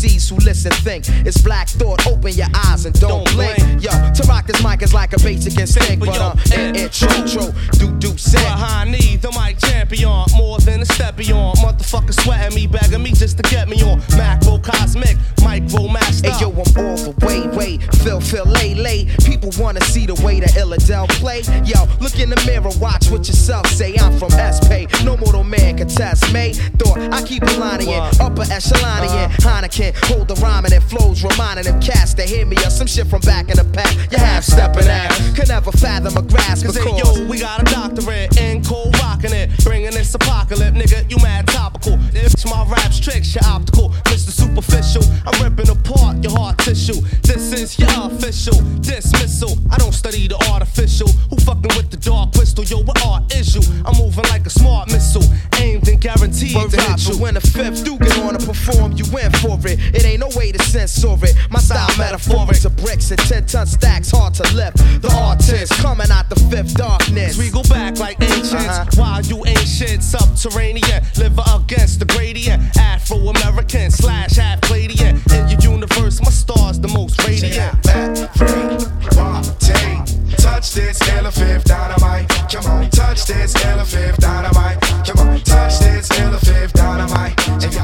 MCs who listen think. It's Black Thought, open your eyes and don't blink. Yo, to rock this mic is like a basic instinct, but intro, do set. Behind me, the mic champion, more than a step beyond. Motherfucker sweating me, begging me just to get me on. Macro cosmic, micro master. Hey yo, I'm all the way, Phil, lay. People wanna see the way that Illadel play. Yo, look in the mirror, watch what yourself say. I'm from S-Pay, no mortal man can test me. Thought I keep a line in, upper echelon in. Heineken, hold the rhyming and flows, reminding them cats to hear me of some shit from back in the past. You half stepping ass, could never fathom a grasp. Cause hey, yo, we got a doctorate in cold rocking it, bringing this apocalypse, nigga. You mad topical. If my rap's tricks, you're optical, Mr. Superficial. I'm ripping apart your heart tissue. This is your official dismissal. I don't study the artificial. Who fucking with the dark crystal? Yo, what art is you? I'm moving like a smart missile, aimed and guaranteed to hit you. When the fifth do get on to perform, you win for it. It ain't no way to censor it. My style metaphoric to bricks and 10-ton stacks, hard to lift. The artist coming out the fifth darkness. We go back like ancients, while you ancient subterranean, live against the gradient. Afro-American / half Palladian. In your universe, my star's the most radiant. Touch this elephant dynamite. Come on, touch this elephant dynamite. Come on, touch this elephant dynamite.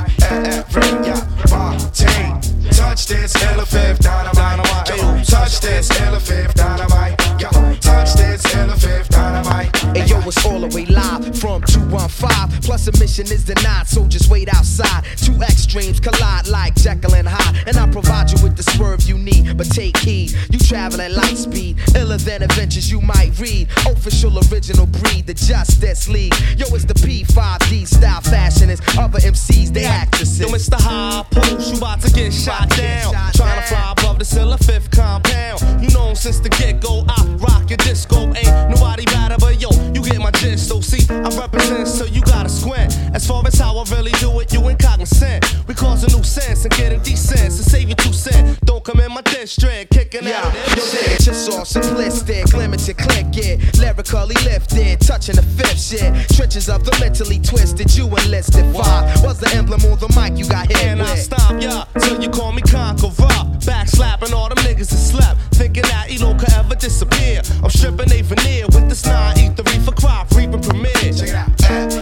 Touch this elephant dynamite. Come on, touch this elephant dynamite. Come on, touch this elephant dynamite. Hey yo, it's all the way live from 215. Plus admission is denied, so just wait outside. Two extremes collide like Jekyll and Hyde, and I provide you with the swerve you need. But take heed, you travel at light speed, iller than adventures you might read. Official original breed, the Justice League. Yo, it's the P5D style fashionists. Other MCs, they actresses. Yo, Mr. High Post, you about to get shot down. Trying to fly above the Silla Fifth compound. You know since the get-go, I rock your disco. Ain't nobody better but yo, you get my gist. So see, I represent, so you gotta squint. As far as how I really do it, you ain't cognizant. We cause a new sense and getting decent. And save you 2 cents. Don't come in my district, kicking out this shit. Just all simplistic, limited click it. Lyrically lifted, touching the fifth shit. Trenches of the mentally twisted, you enlisted. 5 was the emblem on the mic you got hit and with. I stop ya, till you call me conqueror. Back slapping all them niggas that slept, thinking that Elo could ever disappear. I'm stripping a veneer with this 9 E3 for crop, reaping premiere. Check it out.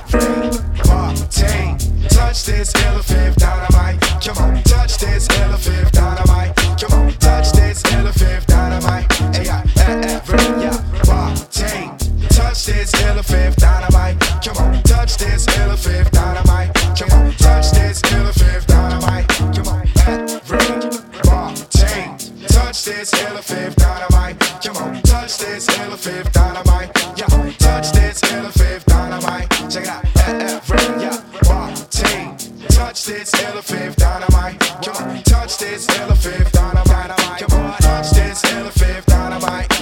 Touch this elephant dynamite. Come on, touch this elephant dynamite. Come on, touch this elephant dynamite. Touch this elephant dynamite. Come on, touch this elephant dynamite. Come on, touch this elephant dynamite. Come on, touch this elephant dynamite. Come on, touch this elephant dynamite. Yeah, touch this elephant dynamite. Check it out. Touch this elephant dynamite. Come on, touch this elephant dynamite. Come on, touch this elephant dynamite.